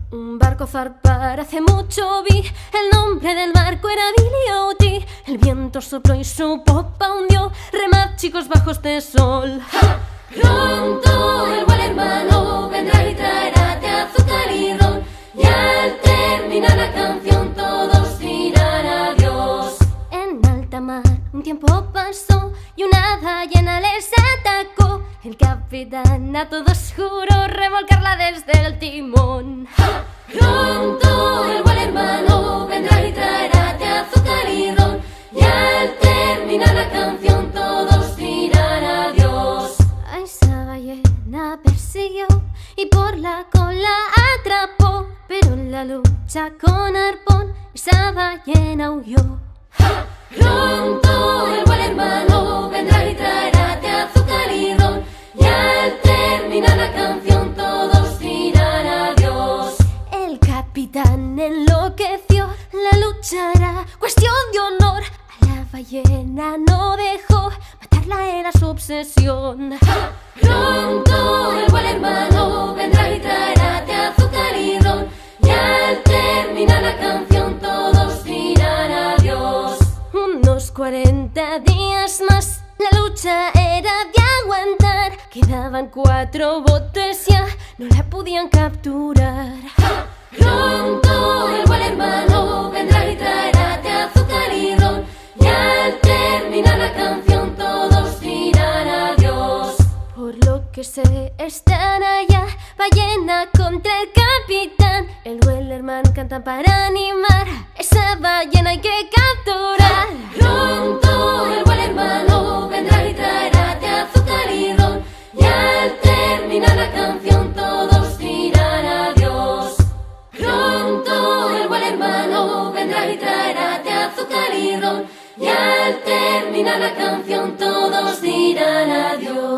Un barco zarpar, hace mucho vi. El nombre del barco era Billy O.T. El viento sopló y su popa hundió. Remad, chicos, bajo este sol. ¡Ja! Pronto el buen hermano vendrá y traerá azúcar y ron. Y al terminar la canción todos dirán adiós. En alta mar un tiempo pasó y una ballena les atacó. El capitán a todos juró revolcarla desde el timón. ¡Ja! Pronto el buen hermano vendrá y traerá azúcar y ron. Y al terminar la canción todos dirán adiós. A esa ballena persiguió y por la cola atrapó. Pero en la lucha con arpón esa ballena huyó. ¡Ja! Pronto el buen hermano vendrá y traerá azúcar y ron. Y al terminar la canción todos dirán adiós. El capitán enloqueció, la lucha era cuestión de honor. A la ballena no dejó, matarla era su obsesión. ¡Ja! Pronto el buen hermano vendrá y traerá azúcar y ron. Y al terminar la canción todos dirán adiós. Unos 40 días más, la lucha era de aguantar. Quedaban 4 botes ya, no la podían capturar. ¡Ja! Pronto el buen hermano vendrá y traerá azúcar y ron. Y al terminar la canción todos dirán adiós. Por lo que sé están allá, ballena contra el capitán. El Wellerman canta para animar, esa ballena hay que capturar. Pronto el buen hermano vendrá y traerá azúcar y ron. Y al terminar la canción todos dirán adiós. Pronto el buen hermano vendrá y traerá azúcar y ron. Y al terminar la canción todos dirán adiós.